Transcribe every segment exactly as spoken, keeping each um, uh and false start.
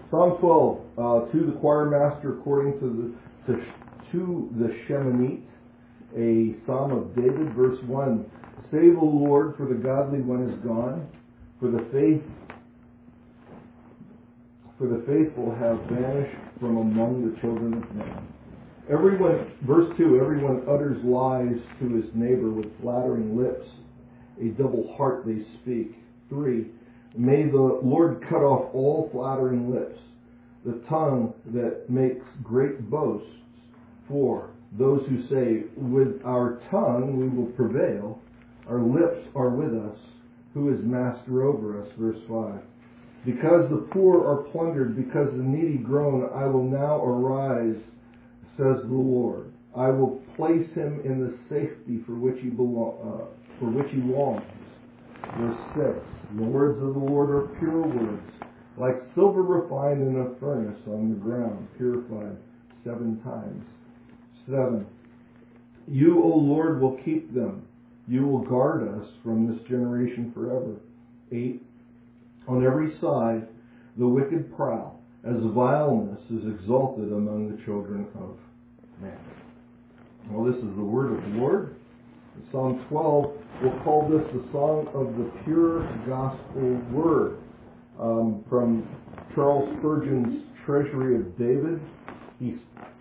Psalm twelve, uh, to the choir master according to the to, to the Sheminith, a psalm of David, verse one. Save, O Lord, for the godly one is gone, for the faith for the faithful have vanished from among the children of men. Everyone, verse two, everyone utters lies to his neighbor with flattering lips. A double heart they speak. Three, may the Lord cut off all flattering lips, the tongue that makes great boasts. Four, those who say, with our tongue we will prevail, our lips are with us, who is master over us. Verse five, because the poor are plundered, because the needy groan, I will now arise, says the Lord. I will place him in the safety for which he belong, uh, for which he longs. Verse six, the words of the Lord are pure words, like silver refined in a furnace on the ground, purified seven times. Seven, you, O Lord, will keep them. You will guard us from this generation forever. Eight, on every side the wicked prowl, as vileness is exalted among the children of man. Well, this is the word of the Lord. In Psalm twelve, we'll call this the song of the pure gospel word. Um, from Charles Spurgeon's Treasury of David, he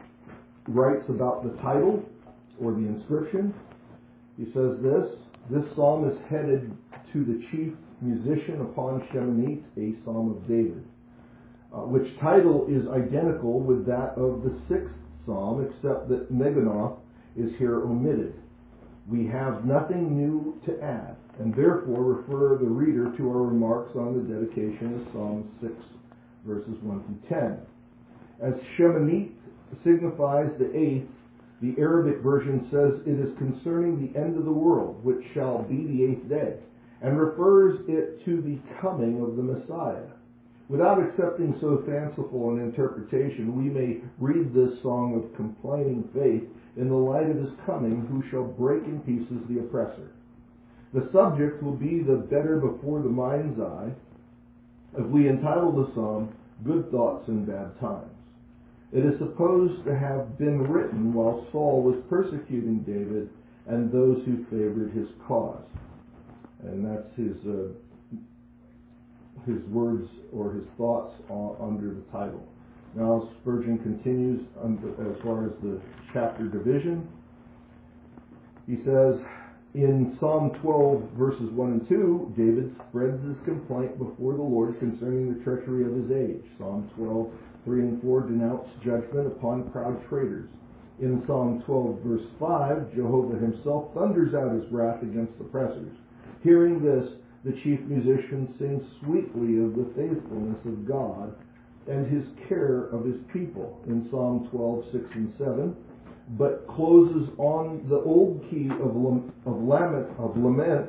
writes about the title or the inscription. He says this, this psalm is headed to the chief musician upon Sheminith, a psalm of David, uh, which title is identical with that of the sixth psalm, except that Meganoth is here omitted. We have nothing new to add, and therefore refer the reader to our remarks on the dedication of Psalm six, verses one through ten. As Sheminith signifies the eighth, the Arabic version says it is concerning the end of the world, which shall be the eighth day, and refers it to the coming of the Messiah. Without accepting so fanciful an interpretation, we may read this song of complaining faith in the light of his coming, who shall break in pieces the oppressor. The subject will be the better before the mind's eye if we entitle the psalm, Good Thoughts in Bad Times. It is supposed to have been written while Saul was persecuting David and those who favored his cause. And that's his uh, his words or his thoughts on, under the title. Now Spurgeon continues under, as far as the chapter division. He says, in Psalm twelve, verses one and two, David spreads his complaint before the Lord concerning the treachery of his age. Psalm twelve, three and four denounce judgment upon proud traitors. In Psalm twelve, verse five, Jehovah himself thunders out his wrath against oppressors. Hearing this, the chief musician sings sweetly of the faithfulness of God and his care of his people in Psalm twelve, six and seven, but closes on the old key of, of, lament, of lament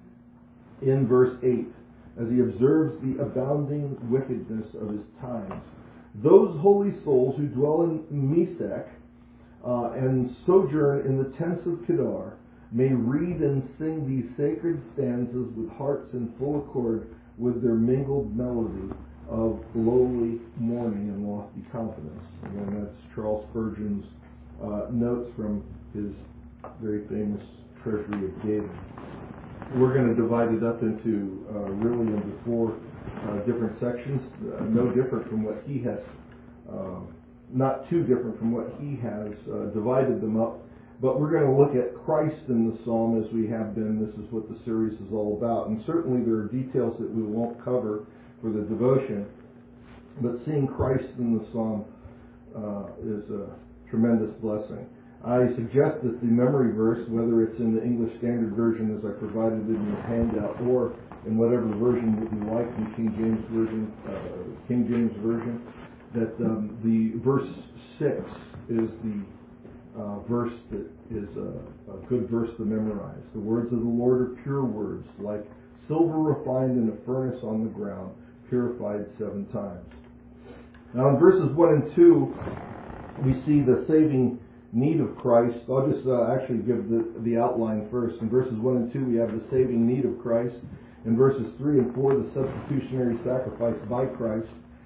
in verse eight, as he observes the abounding wickedness of his times. Those holy souls who dwell in Mesech uh, and sojourn in the tents of Kedar may read and sing these sacred stanzas with hearts in full accord with their mingled melody of lowly mourning and lofty confidence. Again, that's Charles Spurgeon's uh, notes from his very famous Treasury of David. We're going to divide it up into uh, really into four uh, different sections, uh, no different from what he has, uh, not too different from what he has uh, divided them up. But we're going to look at Christ in the Psalm as we have been. This is what the series is all about. And certainly there are details that we won't cover for the devotion. But seeing Christ in the Psalm uh, is a tremendous blessing. I suggest that the memory verse, whether it's in the English Standard Version as I provided in your handout, or in whatever version that you like, in King James Version, uh, King James Version, that um, the verse six is the Uh, verse that is a, a good verse to memorize. The words of the Lord are pure words, like silver refined in a furnace on the ground, purified seven times. Now in verses one and two, we see the saving need of Christ. I'll just uh, actually give the, the outline first. In verses one and two, we have the saving need of Christ. In verses three and four, the substitutionary sacrifice by Christ.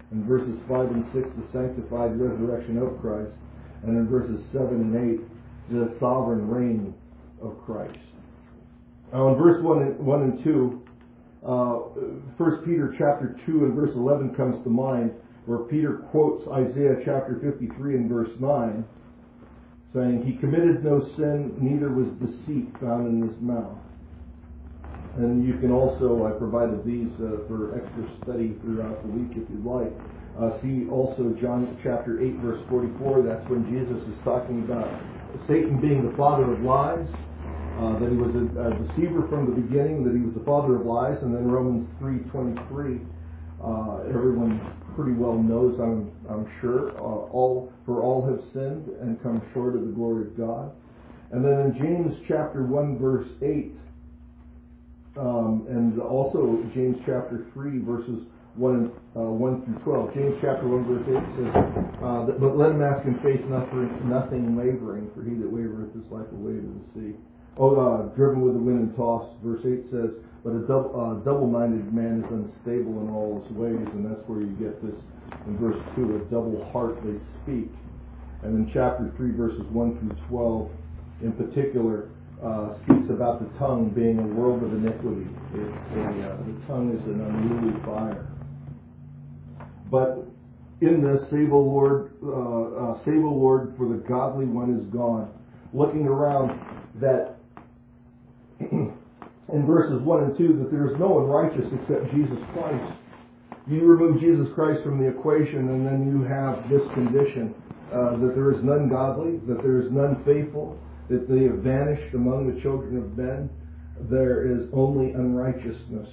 In verses five and six, the sanctified resurrection of Christ. And in verses seven and eight, the sovereign reign of Christ. Now in verse one and, one and two, uh, First Peter chapter two and verse eleven comes to mind, where Peter quotes Isaiah chapter fifty-three and verse nine, saying, "He committed no sin, neither was deceit found in his mouth." And you can also, I provided these uh, for extra study throughout the week if you'd like. Uh, see also John chapter eight verse forty-four, that's when Jesus is talking about Satan being the father of lies, uh, that he was a, a deceiver from the beginning, that he was the father of lies. And then Romans three twenty-three, uh, everyone pretty well knows, I'm, I'm sure, uh, all for all have sinned and come short of the glory of God. And then in James chapter one verse eight, um, and also James chapter three verses one, uh, one through twelve. James chapter one verse eight says, uh, that, "But let him ask in faith, nothing, nothing wavering, for he that wavereth is like a wave of the sea." Oh, uh, driven with the wind and tossed. Verse eight says, "But a double, uh, double-minded man is unstable in all his ways," and that's where you get this in verse two, "A double heart they speak." And in chapter three, verses one through twelve, in particular, uh, speaks about the tongue being a world of iniquity. It, a, uh, the tongue is an unruly fire. But in this, save, O Lord, uh, uh, save, O Lord, for the godly one is gone. Looking around, that in verses one and two, that there is no one righteous except Jesus Christ. You remove Jesus Christ from the equation, and then you have this condition, uh, that there is none godly, that there is none faithful, that they have vanished among the children of men. There is only unrighteousness.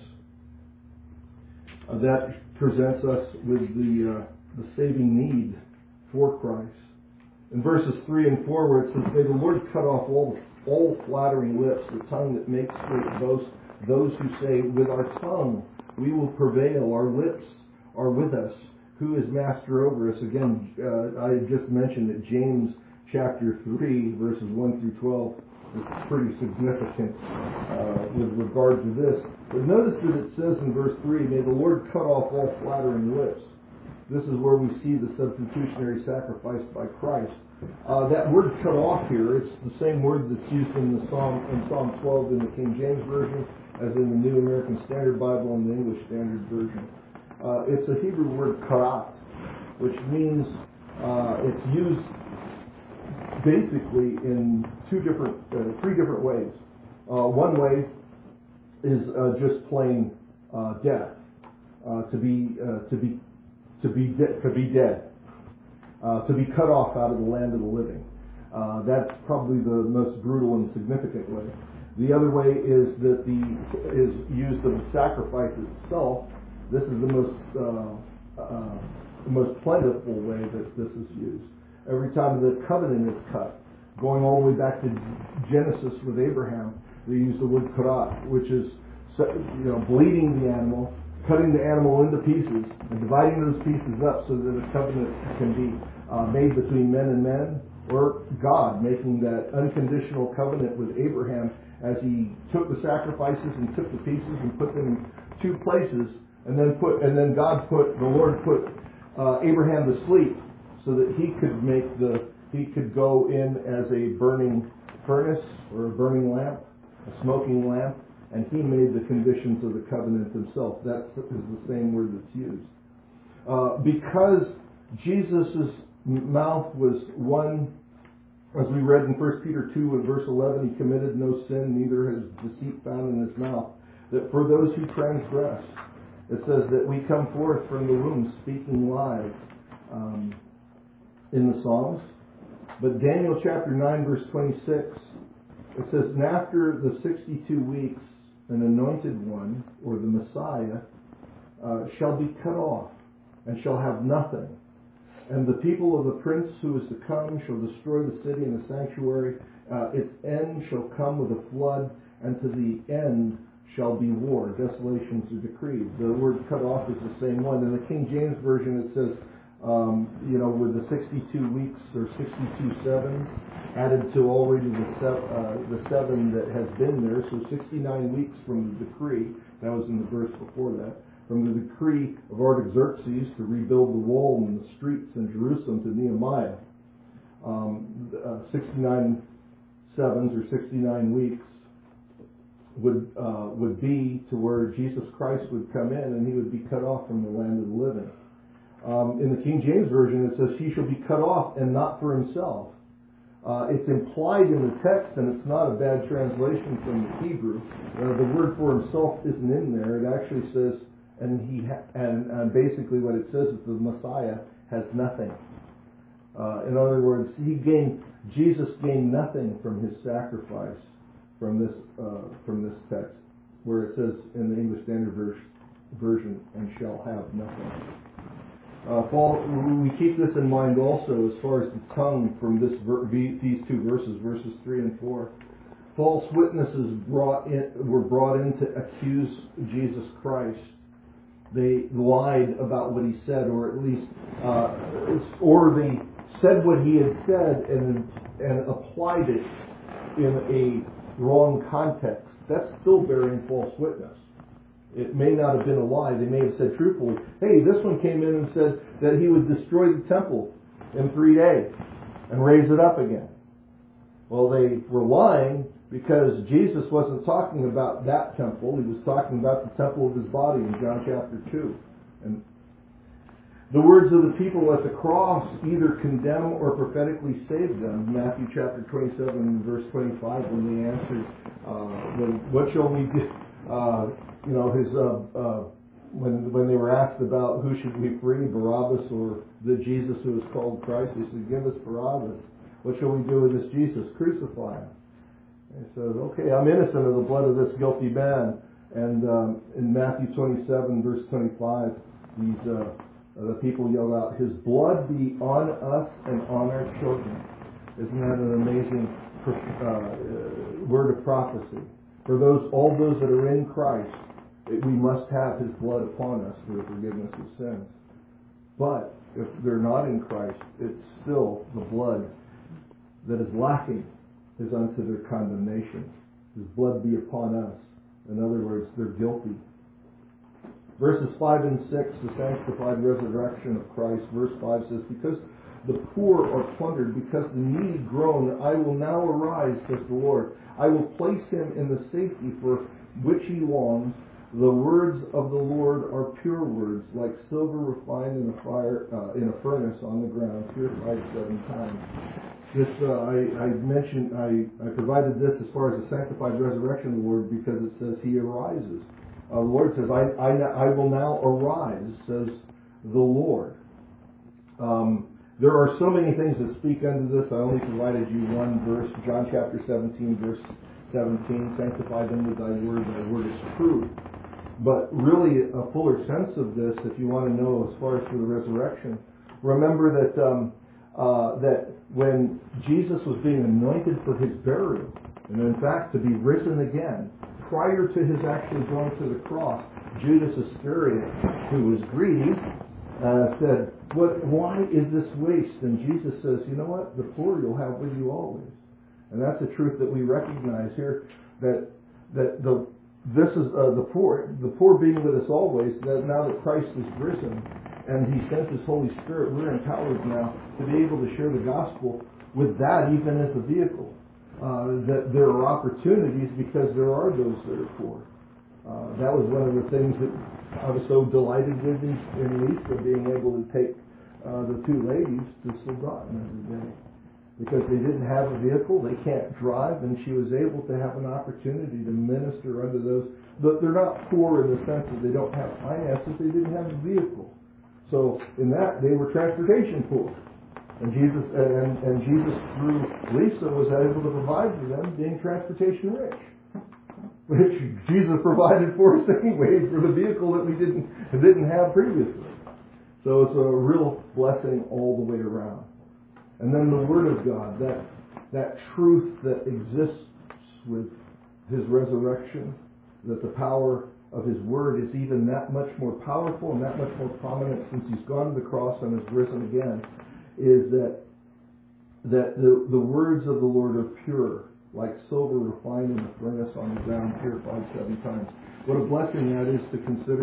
Uh, that presents us with the uh, the saving need for Christ. In verses three and four, where it says, "May the Lord cut off all all flattering lips, the tongue that makes great boast, those who say, with our tongue we will prevail, our lips are with us. Who is master over us?" Again, uh, I had just mentioned that James chapter three, verses one through twelve, is pretty significant uh, with regard to this. But notice that it says in verse three, "May the Lord cut off all flattering lips." This is where we see the substitutionary sacrifice by Christ. Uh, that word "cut off" here, it's the same word that's used in the Psalm in Psalm twelve in the King James Version as in the New American Standard Bible and the English Standard Version. Uh, it's a Hebrew word "karat," which means uh, it's used basically in two different, uh, three different ways. Uh, one way is uh, just plain uh, death, uh, to be uh, to be to be de- to be dead, uh, to be cut off out of the land of the living. Uh, that's probably the most brutal and significant way. The other way is that the is used of the sacrifice itself. This is the most uh, uh, the most plentiful way that this is used. Every time the covenant is cut, going all the way back to Genesis with Abraham, they use the word karat, which is, you know, bleeding the animal, cutting the animal into pieces, and dividing those pieces up so that a covenant can be uh, made between men and men, or God making that unconditional covenant with Abraham as he took the sacrifices and took the pieces and put them in two places, and then put and then God put the Lord put uh, Abraham to sleep, so that he could make the he could go in as a burning furnace or a burning lamp, a smoking lamp, and he made the conditions of the covenant himself. That is the same word that's used. Uh, because Jesus' mouth was one, as we read in First Peter two and verse eleven, he committed no sin, neither has deceit found in his mouth. That for those who transgress, it says that we come forth from the womb speaking lies. Um, in the Psalms. But Daniel chapter nine verse twenty-six, it says, "And after the sixty-two weeks, an anointed one, or the Messiah, uh, shall be cut off, and shall have nothing. And the people of the prince who is to come shall destroy the city and the sanctuary. Uh, its end shall come with a flood, and to the end shall be war." Desolations are decreed. The word "cut off" is the same one. In the King James Version it says, Um, you know, with the sixty-two weeks or sixty-two sevens added to already the, se- uh, the seven that has been there, so sixty-nine weeks from the decree. That was in the verse before that. from the decree of Artaxerxes to rebuild the wall and the streets in Jerusalem to Nehemiah. Um, uh, sixty-nine sevens or sixty-nine weeks would uh, would be to where Jesus Christ would come in and he would be cut off from the land of the living. Um, in the King James Version it says he shall be cut off and not for himself. Uh, it's implied in the text, and it's not a bad translation from the Hebrew. Uh, the word for himself isn't in there. It actually says, and he ha- and, and basically what it says is the Messiah has nothing. Uh, in other words, he gained Jesus gained nothing from his sacrifice from this uh, from this text, where it says in the English Standard Version, version and shall have nothing. Uh, Paul, we keep this in mind also as far as the tongue from this ver- these two verses, verses three and four. False witnesses brought in, were brought in to accuse Jesus Christ. They lied about what he said, or at least, uh, or they said what he had said and and applied it in a wrong context. That's still bearing false witness. It may not have been a lie. They may have said truthfully, hey, this one came in and said that he would destroy the temple in three days and raise it up again. Well, they were lying because Jesus wasn't talking about that temple. He was talking about the temple of his body in John chapter two. And the words of the people at the cross either condemn or prophetically save them. Matthew chapter twenty-seven, verse twenty-five, when they answered, uh, when, what shall we do? Uh, you know, his uh, uh, when when they were asked about who should we free, Barabbas or the Jesus who is called Christ, he said, give us Barabbas. What shall we do with this Jesus? Crucify him. And he says, okay, I'm innocent of the blood of this guilty man. And um, in Matthew twenty-seven, verse twenty-five, these uh, the people yelled out, his blood be on us and on our children. Isn't that an amazing uh, word of prophecy? For those, all those that are in Christ, it, we must have his blood upon us for the forgiveness of sins. But if they're not in Christ, it's still the blood that is lacking is unto their condemnation. His blood be upon us. In other words, they're guilty. Verses five and six, the sanctified resurrection of Christ. Verse five says, because the poor are plundered, because the needy groan, I will now arise, says the Lord. I will place him in the safety for which he longs. The words of the Lord are pure words, like silver refined in a fire, uh, in a furnace on the ground, purified seven times. This uh, I, I mentioned, I, I provided this as far as the sanctified resurrection of the Lord because it says he arises. Uh, the Lord says, I, I, I will now arise, says the Lord. Um, There are so many things that speak unto this. I only provided you one verse, John chapter seventeen, verse seventeen, sanctify them with thy word, thy word is truth. But really a fuller sense of this, if you want to know as far as for the resurrection, remember that um, uh, that when Jesus was being anointed for his burial, and in fact to be risen again, prior to his actually going to the cross, Judas Iscariot, who was greedy, Uh, said, "What? Why is this waste?" And Jesus says, "You know what? The poor you'll have with you always." And that's a truth that we recognize here. That that the this is uh, the poor, the poor being with us always. That now that Christ is risen and He sent His Holy Spirit, we're empowered now to be able to share the gospel with that, even as a vehicle. Uh, that there are opportunities because there are those that are poor. Uh, that was one of the things that I was so delighted with in, in Lisa, being able to take uh, the two ladies to Soldaten every day. Because they didn't have a vehicle, they can't drive, and she was able to have an opportunity to minister under those. But they're not poor in the sense that they don't have finances, they didn't have a vehicle. So in that, they were transportation poor. And Jesus, and, and Jesus through Lisa was able to provide for them, being transportation rich. Which Jesus provided for us anyway for the vehicle that we didn't didn't have previously. So it's a real blessing all the way around. And then the Word of God, that that truth that exists with His resurrection, that the power of His Word is even that much more powerful and that much more prominent since He's gone to the cross and has risen again, is that that the, the words of the Lord are pure, like silver refined in the furnace on the ground, purified seven times. What a blessing that is to consider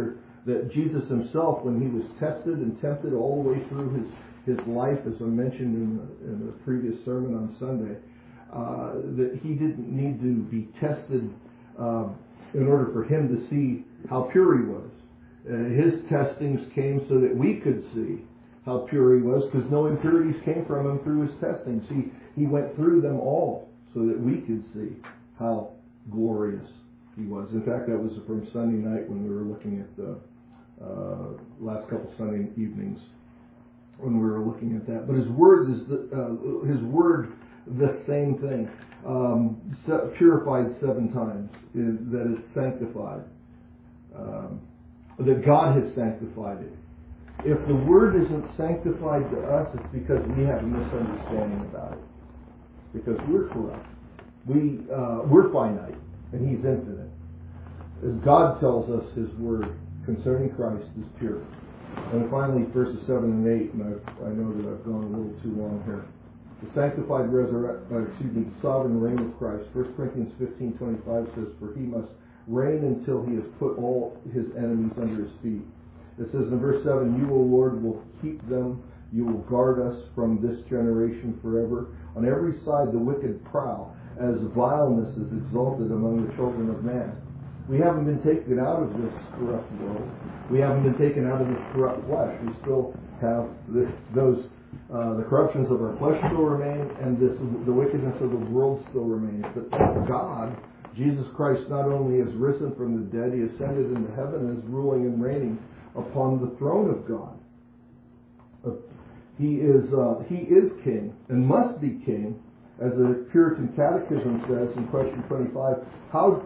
that Jesus himself, when he was tested and tempted all the way through his, his life, as I mentioned in the, in the previous sermon on Sunday, uh, that he didn't need to be tested uh, in order for him to see how pure he was. Uh, his testings came so that we could see how pure he was, because no impurities came from him through his testings. He, he went through them all so that we could see how glorious he was. In fact, that was from Sunday night when we were looking at the uh, last couple Sunday evenings when we were looking at that. But his word is the, uh, his word the same thing. Um, purified seven times, in, that it's sanctified. Um, that God has sanctified it. If the word isn't sanctified to us, it's because we have a misunderstanding about it. Because we're corrupt. We, uh, we're finite, and he's infinite. As God tells us his word concerning Christ is pure. And finally, verses seven and eight, and I've, I know that I've gone a little too long here. The sanctified resurrect, uh, excuse me, the sovereign reign of Christ. First Corinthians fifteen twenty-five says, "For he must reign until he has put all his enemies under his feet." It says in verse seven, "You, O Lord, will keep them. You will guard us from this generation forever. On every side the wicked prowl, as vileness is exalted among the children of man." We haven't been taken out of this corrupt world. We haven't been taken out of this corrupt flesh. We still have this, those, uh, the corruptions of our flesh still remain, and this, the wickedness of the world still remains. But thank God, Jesus Christ not only has risen from the dead, he ascended into heaven and is ruling and reigning upon the throne of God. Uh, he is uh, he is king and must be king, as the Puritan Catechism says in question twenty-five. How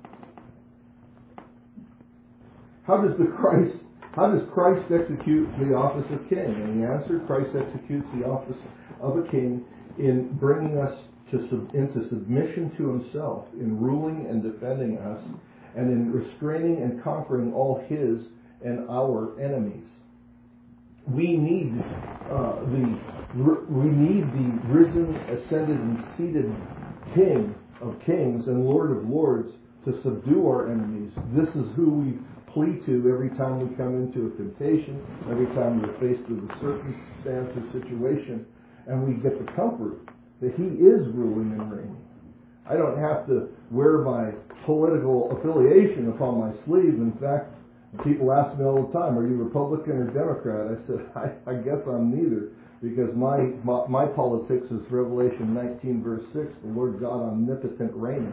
how does the Christ how does Christ execute the office of king? And the answer: Christ executes the office of a king in bringing us to sub, into submission to himself, in ruling and defending us, and in restraining and conquering all his and our enemies. We need uh, the we need the risen, ascended, and seated King of Kings and Lord of Lords to subdue our enemies. This is who we plea to every time we come into a temptation, every time we're faced with a circumstance or situation, and we get the comfort that he is ruling and reigning. I don't have to wear my political affiliation upon my sleeve. In fact, people ask me all the time, "Are you Republican or Democrat?" I said, I, I guess I'm neither, because my, my my politics is Revelation nineteen verse six, the Lord God omnipotent reigneth.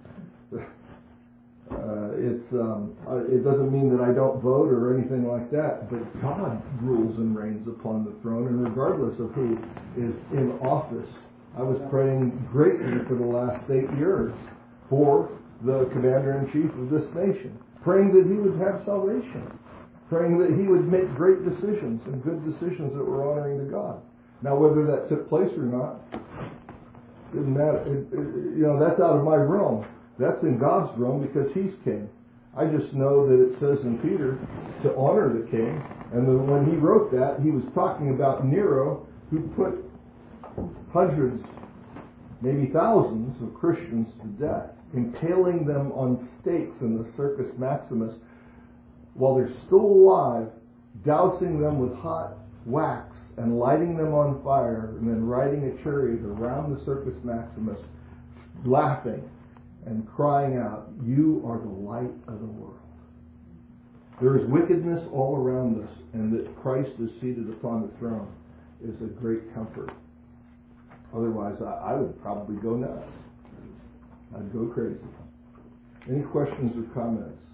Uh, it's um, uh, it doesn't mean that I don't vote or anything like that, but God rules and reigns upon the throne, and regardless of who is in office. I was praying greatly for the last eight years for the commander-in-chief of this nation, praying that he would have salvation, praying that he would make great decisions and good decisions that were honoring to God. Now, whether that took place or not, didn't matter. It, it, you know, that's out of my realm. That's in God's realm because he's king. I just know that it says in Peter to honor the king, and that when he wrote that, he was talking about Nero, who put hundreds, maybe thousands of Christians to death, impaling them on stakes in the Circus Maximus while they're still alive, dousing them with hot wax and lighting them on fire, and then riding a chariot around the Circus Maximus, laughing and crying out, "You are the light of the world." There is wickedness all around us, and that Christ is seated upon the throne is a great comfort. Otherwise, I, I would probably go nuts. I'd go crazy. Any questions or comments?